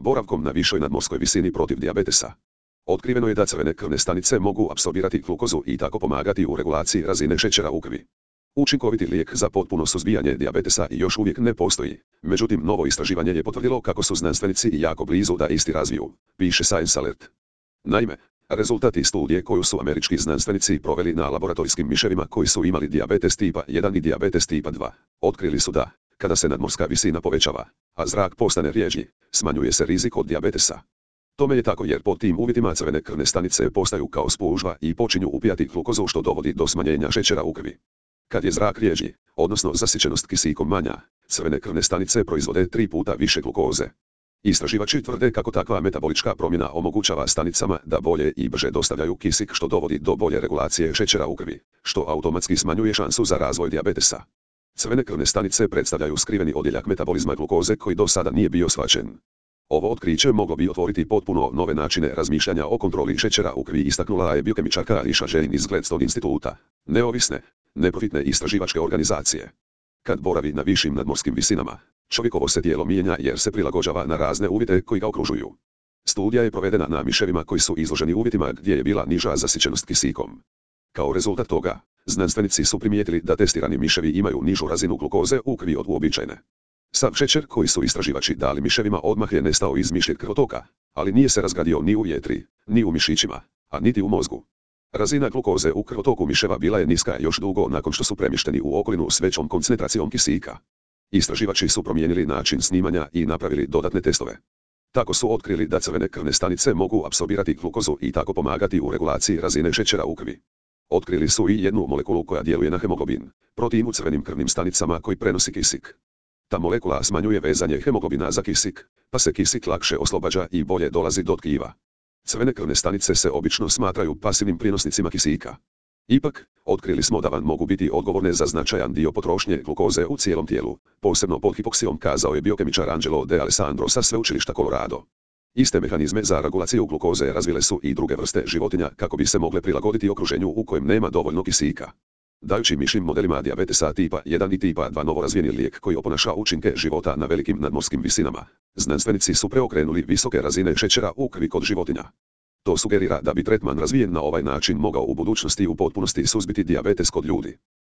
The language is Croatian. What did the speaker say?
Boravkom na višoj nadmorskoj visini protiv dijabetesa. Otkriveno je da crvene krvne stanice mogu apsorbirati glukozu i tako pomagati u regulaciji razine šećera u krvi. Učinkoviti lijek za potpuno suzbijanje dijabetesa još uvijek ne postoji, međutim novo istraživanje je potvrdilo kako su znanstvenici jako blizu da isti razviju, piše Science Alert. Naime, rezultati studije koju su američki znanstvenici proveli na laboratorijskim miševima koji su imali dijabetes tipa 1 i dijabetes tipa 2, otkrili su da, kada se nadmorska visina povećava, a zrak postane rjeđi, smanjuje se rizik od dijabetesa. Tome je tako jer pod tim uvjetima crvene krvne stanice postaju kao spužva i počinju upijati glukozu što dovodi do smanjenja šećera u krvi. Kad je zrak rjeđi, odnosno zasićenost kisikom manja, crvene krvne stanice proizvode 3 puta više glukoze. Istraživači tvrde kako takva metabolička promjena omogućava stanicama da bolje i brže dostavljaju kisik što dovodi do bolje regulacije šećera u krvi, što automatski smanjuje šansu za razvoj dijabetesa. Crvene krvne stanice predstavljaju skriveni odjeljak metabolizma glukoze koji do sada nije bio shvaćen. Ovo otkriće moglo bi otvoriti potpuno nove načine razmišljanja o kontroli šećera u krvi, istaknula je biokemičarka Alicia Jane iz Gladstone instituta, neovisne, neprofitne istraživačke organizacije. Kad boravi na višim nadmorskim visinama, čovjekovo se tijelo mijenja jer se prilagođava na razne uvjete koji ga okružuju. Studija je provedena na miševima koji su izloženi uvjetima gdje je bila niža zasićenost kisikom. Kao rezultat toga, znanstvenici su primijetili da testirani miševi imaju nižu razinu glukoze u krvi od uobičajene. Sav šećer koji su istraživači dali miševima odmah je nestao iz mišjeg krvotoka, ali nije se razgradio ni u jetri, ni u mišićima, a niti u mozgu. Razina glukoze u krvotoku miševa bila je niska još dugo nakon što su premješteni u okolinu s većom koncentracijom kisika. Istraživači su promijenili način snimanja i napravili dodatne testove. Tako su otkrili da crvene krvne stanice mogu apsorbirati glukozu i tako pomagati u regulaciji razine šećera u krvi. Otkrili su i jednu molekulu koja djeluje na hemoglobin, protein u crvenim krvnim stanicama koji prenosi kisik. Ta molekula smanjuje vezanje hemoglobina za kisik, pa se kisik lakše oslobađa i bolje dolazi do tkiva. Crvene krvne stanice se obično smatraju pasivnim prijenosnicima kisika. Ipak, otkrili smo da van mogu biti odgovorne za značajan dio potrošnje glukoze u cijelom tijelu, posebno pod hipoksijom, kazao je biokemičar Angelo de Alessandro sa sveučilišta Colorado. Iste mehanizme za regulaciju glukoze razvile su i druge vrste životinja kako bi se mogle prilagoditi okruženju u kojem nema dovoljno kisika. Dajući mišim modelima dijabetesa tipa 1 i tipa 2 novorazvijeni lijek koji oponaša učinke života na velikim nadmorskim visinama, znanstvenici su preokrenuli visoke razine šećera u krvi kod životinja. To sugerira da bi tretman razvijen na ovaj način mogao u budućnosti u potpunosti suzbiti dijabetes kod ljudi.